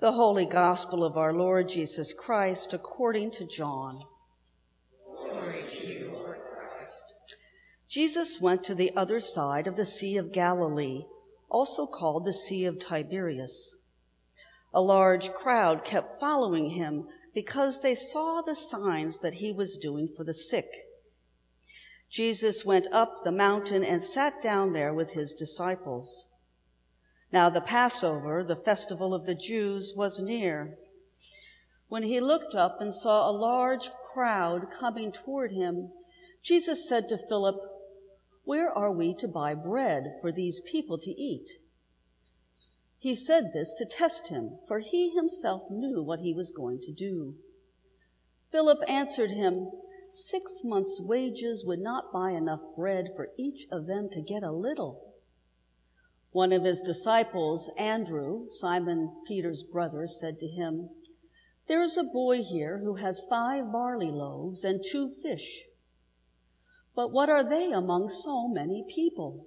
The Holy Gospel of our Lord Jesus Christ according to John. Glory to you, Lord Christ. Jesus went to the other side of the Sea of Galilee, also called the Sea of Tiberias. A large crowd kept following him because they saw the signs that he was doing for the sick. Jesus went up the mountain and sat down there with his disciples. Now the Passover, the festival of the Jews, was near. When he looked up and saw a large crowd coming toward him, Jesus said to Philip, "Where are we to buy bread for these people to eat?" He said this to test him, for he himself knew what he was going to do. Philip answered him, 6 months' wages would not buy enough bread for each of them to get a little. One of his disciples, Andrew, Simon Peter's brother, said to him, "There is a boy here who has 5 barley loaves and 2 fish. But what are they among so many people?"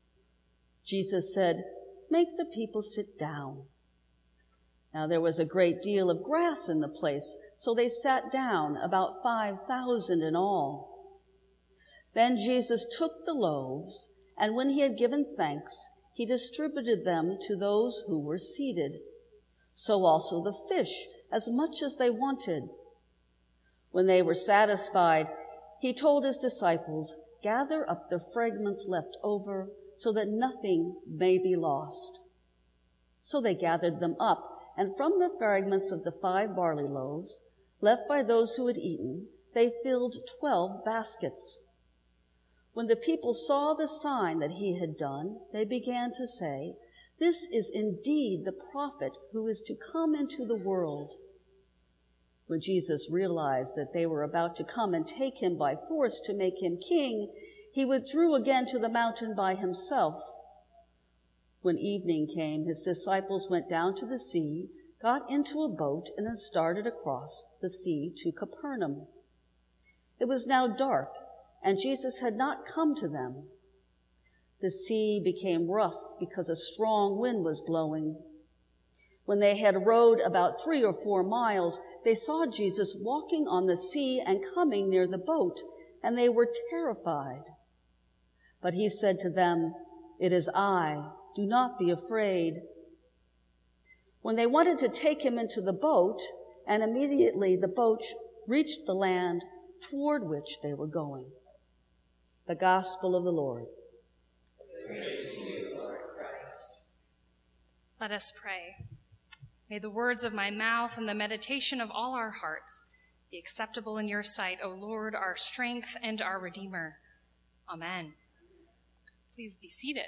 Jesus said, "Make the people sit down." Now there was a great deal of grass in the place, so they sat down, about 5,000 in all. Then Jesus took the loaves, and when he had given thanks, he distributed them to those who were seated. So also the fish, as much as they wanted. When they were satisfied, he told his disciples, "Gather up the fragments left over, so that nothing may be lost." So they gathered them up, and from the fragments of the 5 barley loaves, left by those who had eaten, they filled 12 baskets. When the people saw the sign that he had done, they began to say, "This is indeed the prophet who is to come into the world." When Jesus realized that they were about to come and take him by force to make him king, he withdrew again to the mountain by himself. When evening came, his disciples went down to the sea, got into a boat, and then started across the sea to Capernaum. It was now dark, and Jesus had not come to them. The sea became rough because a strong wind was blowing. When they had rowed about 3 or 4 miles, they saw Jesus walking on the sea and coming near the boat, and they were terrified. But he said to them, "It is I, do not be afraid." When they wanted to take him into the boat, and immediately the boat reached the land toward which they were going. The Gospel of the Lord. Praise to you, Lord Christ. Let us pray. May the words of my mouth and the meditation of all our hearts be acceptable in your sight, O Lord, our strength and our Redeemer. Amen. Please be seated.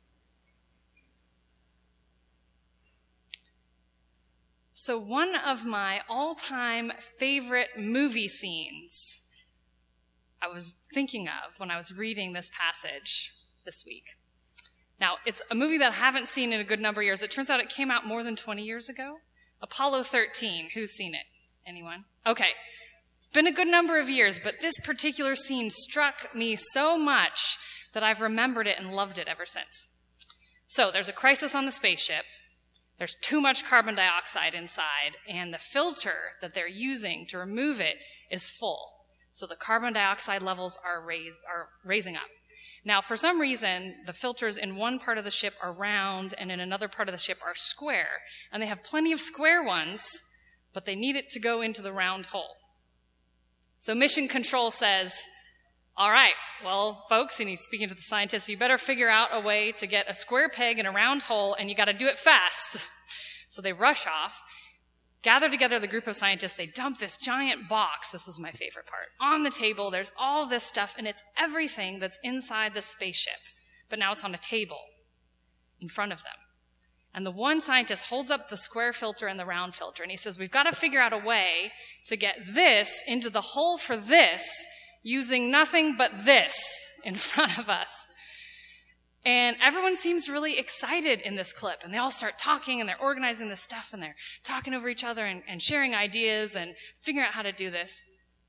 So one of my all-time favorite movie scenes I was thinking of when I was reading this passage this week. Now, it's a movie that I haven't seen in a good number of years. It turns out it came out more than 20 years ago. Apollo 13. Who's seen it? Anyone? Okay. It's been a good number of years, but this particular scene struck me so much that I've remembered it and loved it ever since. So there's a crisis on the spaceship. There's too much carbon dioxide inside, and the filter that they're using to remove it is full. So the carbon dioxide levels are raising up. Now, for some reason, the filters in one part of the ship are round and in another part of the ship are square. And they have plenty of square ones, but they need it to go into the round hole. So Mission Control says, "All right, well, folks," and he's speaking to the scientists, "you better figure out a way to get a square peg in a round hole, and you got to do it fast." So they rush off. Gather together the group of scientists, they dump this giant box, this was my favorite part, on the table. There's all this stuff, and it's everything that's inside the spaceship. But now it's on a table in front of them. And the one scientist holds up the square filter and the round filter, and he says, "We've got to figure out a way to get this into the hole for this using nothing but this in front of us." And everyone seems really excited in this clip, and they all start talking, and they're organizing this stuff, and they're talking over each other and sharing ideas and figuring out how to do this.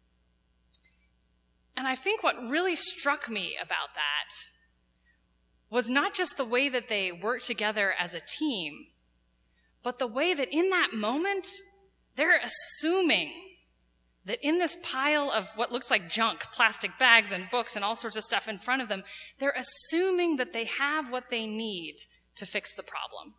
And I think what really struck me about that was not just the way that they worked together as a team, but the way that in that moment, they're assuming that in this pile of what looks like junk, plastic bags and books and all sorts of stuff in front of them, they're assuming that they have what they need to fix the problem.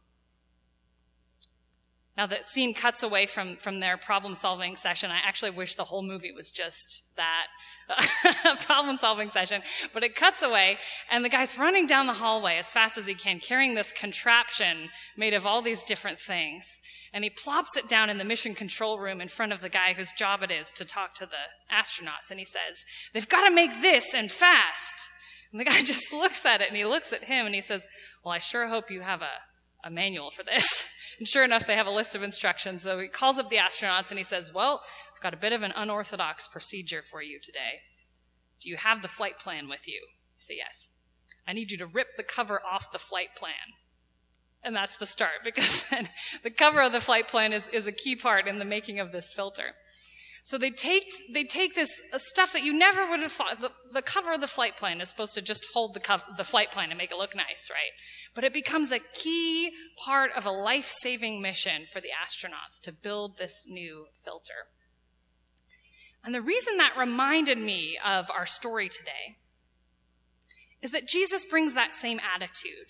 Now, the scene cuts away from their problem-solving session. I actually wish the whole movie was just that problem-solving session. But it cuts away, and the guy's running down the hallway as fast as he can, carrying this contraption made of all these different things. And he plops it down in the mission control room in front of the guy whose job it is to talk to the astronauts. And he says, "They've got to make this, and fast." And the guy just looks at it, and he looks at him, and he says, "Well, I sure hope you have a manual for this." And sure enough, they have a list of instructions. So he calls up the astronauts and he says, "Well, I've got a bit of an unorthodox procedure for you today. Do you have the flight plan with you?" I say, "Yes." "I need you to rip the cover off the flight plan." And that's the start, because the cover of the flight plan is a key part in the making of this filter. So they take this stuff that you never would have thought. The cover of the flight plan is supposed to just hold the flight plan and make it look nice, right? But it becomes a key part of a life-saving mission for the astronauts to build this new filter. And the reason that reminded me of our story today is that Jesus brings that same attitude.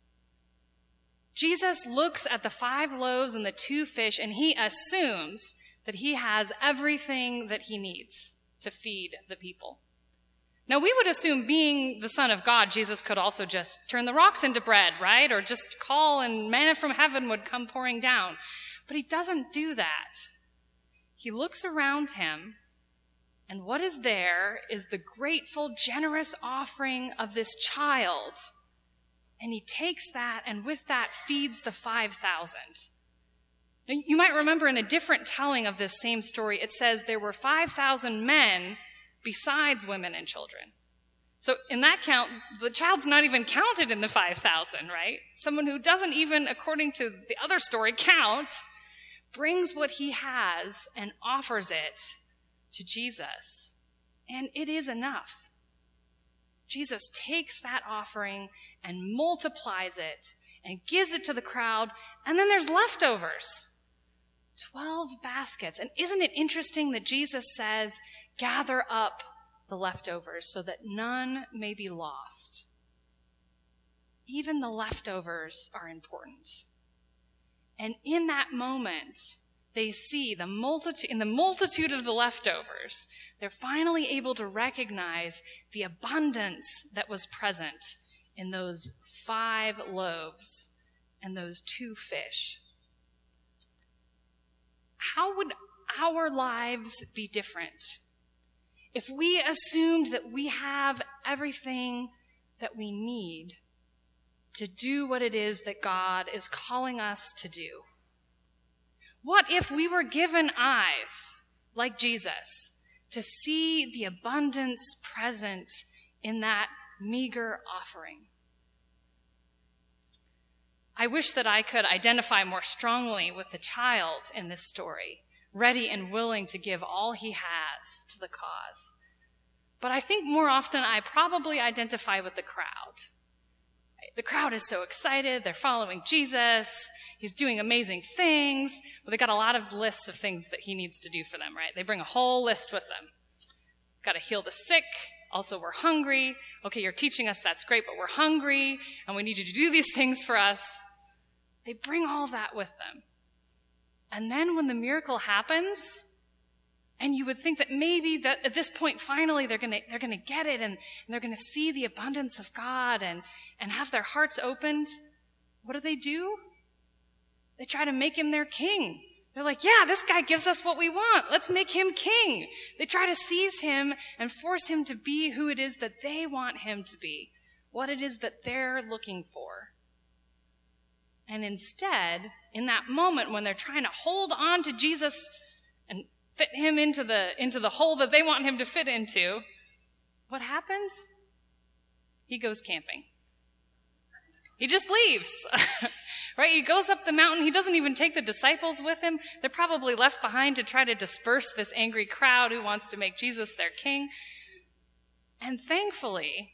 Jesus looks at the 5 loaves and the 2 fish, and he assumes that he has everything that he needs to feed the people. Now, we would assume, being the Son of God, Jesus could also just turn the rocks into bread, right? Or just call and manna from heaven would come pouring down. But he doesn't do that. He looks around him, and what is there is the grateful, generous offering of this child. And he takes that, and with that feeds the 5,000. Now, you might remember in a different telling of this same story, it says there were 5,000 men besides women and children. So in that count, the child's not even counted in the 5,000, right? Someone who doesn't even, according to the other story, count, brings what he has and offers it to Jesus. And it is enough. Jesus takes that offering and multiplies it and gives it to the crowd, and then there's leftovers. 12 baskets. And isn't it interesting that Jesus says, "Gather up the leftovers so that none may be lost"? Even the leftovers are important. And in that moment, they see in the multitude of the leftovers, they're finally able to recognize the abundance that was present in those 5 loaves and those 2 fish. How would our lives be different if we assumed that we have everything that we need to do what it is that God is calling us to do? What if we were given eyes, like Jesus, to see the abundance present in that meager offering? I wish that I could identify more strongly with the child in this story, ready and willing to give all he has to the cause. But I think more often I probably identify with the crowd. The crowd is so excited. They're following Jesus. He's doing amazing things. But they got a lot of lists of things that he needs to do for them, right? They bring a whole list with them. Got to heal the sick. Also, we're hungry. Okay, you're teaching us, that's great, but we're hungry, and we need you to do these things for us. They bring all that with them. And then when the miracle happens, and you would think that maybe that at this point, finally, they're going to get it, and they're going to see the abundance of God and have their hearts opened, what do? They try to make him their king. They're like, "Yeah, this guy gives us what we want. Let's make him king." They try to seize him and force him to be who it is that they want him to be, what it is that they're looking for. And instead, in that moment when they're trying to hold on to Jesus and fit him into the hole that they want him to fit into, what happens? He goes camping. He just leaves, right? He goes up the mountain. He doesn't even take the disciples with him. They're probably left behind to try to disperse this angry crowd who wants to make Jesus their king. And thankfully,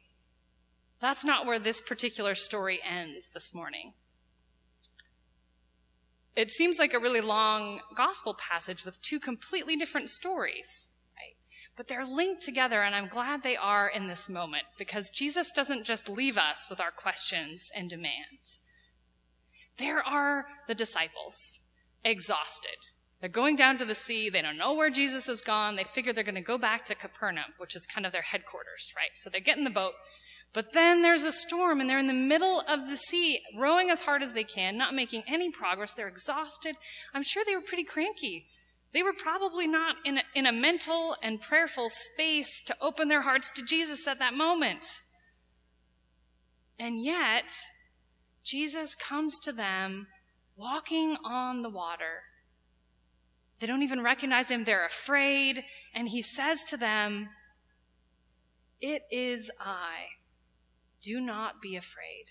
that's not where this particular story ends this morning. it seems like a really long gospel passage with two completely different stories, right? But they're linked together, and I'm glad they are in this moment, because Jesus doesn't just leave us with our questions and demands. There are the disciples, exhausted. They're going down to the sea. They don't know where Jesus has gone. They figure they're going to go back to Capernaum, which is kind of their headquarters, right? So they get in the boat. But then there's a storm, and they're in the middle of the sea, rowing as hard as they can, not making any progress. They're exhausted. I'm sure they were pretty cranky. They were probably not in a mental and prayerful space to open their hearts to Jesus at that moment. And yet, Jesus comes to them walking on the water. They don't even recognize him. They're afraid. And he says to them, "It is I. Do not be afraid."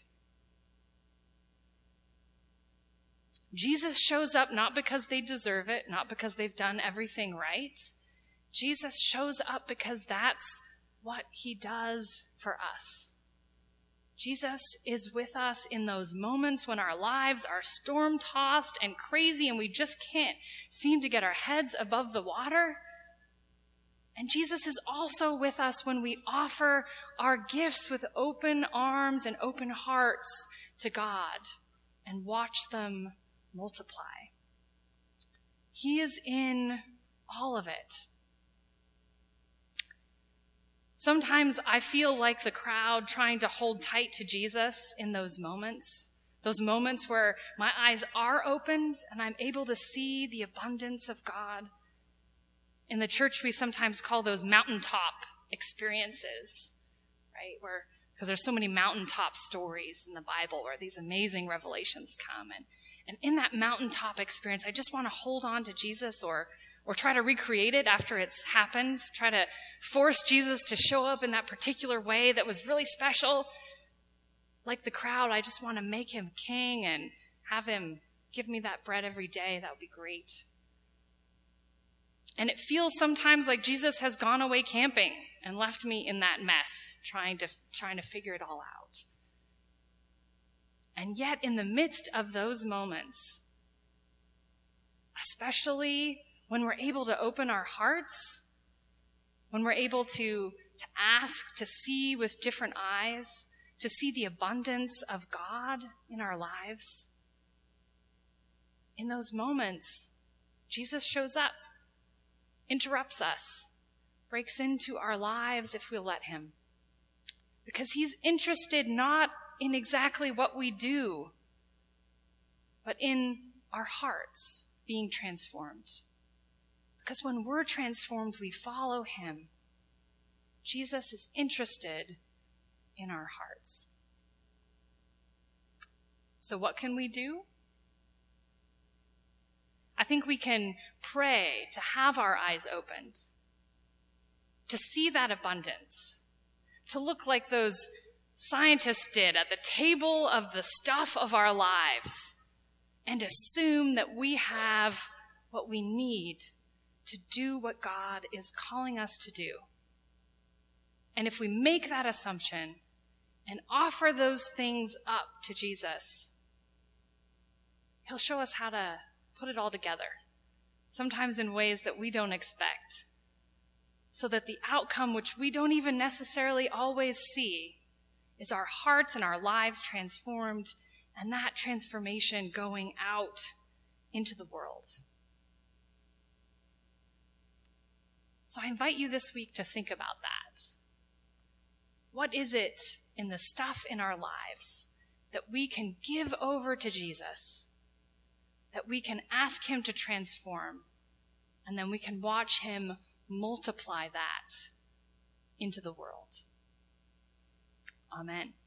Jesus shows up not because they deserve it, not because they've done everything right. Jesus shows up because that's what he does for us. Jesus is with us in those moments when our lives are storm-tossed and crazy and we just can't seem to get our heads above the water. And Jesus is also with us when we offer our gifts with open arms and open hearts to God and watch them multiply. He is in all of it. Sometimes I feel like the crowd trying to hold tight to Jesus in those moments where my eyes are opened and I'm able to see the abundance of God. In the church, we sometimes call those mountaintop experiences, right? Because there's so many mountaintop stories in the Bible where these amazing revelations come. And in that mountaintop experience, I just want to hold on to Jesus or try to recreate it after it's happened, try to force Jesus to show up in that particular way that was really special. Like the crowd, I just want to make him king and have him give me that bread every day. That would be great. And it feels sometimes like Jesus has gone away camping and left me in that mess, trying to figure it all out. And yet, in the midst of those moments, especially when we're able to open our hearts, when we're able to ask, to see with different eyes, to see the abundance of God in our lives, in those moments, Jesus shows up, interrupts us, breaks into our lives if we'll let him. Because he's interested not in exactly what we do, but in our hearts being transformed. Because when we're transformed, we follow him. Jesus is interested in our hearts. So what can we do? I think we can pray to have our eyes opened, to see that abundance, to look like those scientists did at the table of the stuff of our lives, and assume that we have what we need to do what God is calling us to do. And if we make that assumption and offer those things up to Jesus, he'll show us how to put it all together, sometimes in ways that we don't expect, so that the outcome, which we don't even necessarily always see, is our hearts and our lives transformed, and that transformation going out into the world. So I invite you this week to think about that. What is it in the stuff in our lives that we can give over to Jesus, that we can ask him to transform, and then we can watch him multiply that into the world? Amen.